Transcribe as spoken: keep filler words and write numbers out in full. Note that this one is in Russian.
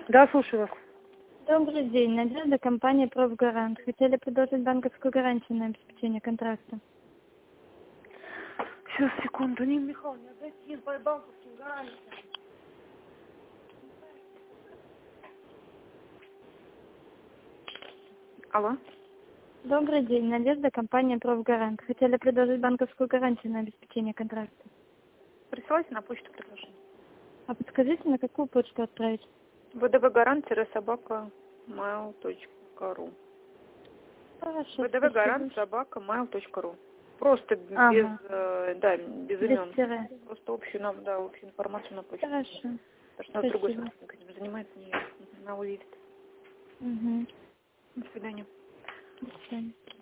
Да, слушаю вас. Добрый день. Надежда, компания «Профгарант». Хотели предложить банковскую гарантию на обеспечение контракта. Сейчас, секунду. Нина Михайловна, дайте по банковским гарантиям. Алло. Добрый день. Надежда, компания «Профгарант». Хотели предложить банковскую гарантию на обеспечение контракта. Присылайте на почту предложение. А подскажите, на какую почту отправить? вдвгарант собака mail точка ру. Хорошо. вдвгарант собака mail точка ру. Просто Ага. без, э, да, без Без имен. тире. Просто общую, нам, да, общую информацию на почту. Хорошо. Потому что у нас другой Спасибо. собственник этим занимается, не она увидит. Угу. До свидания. До свидания.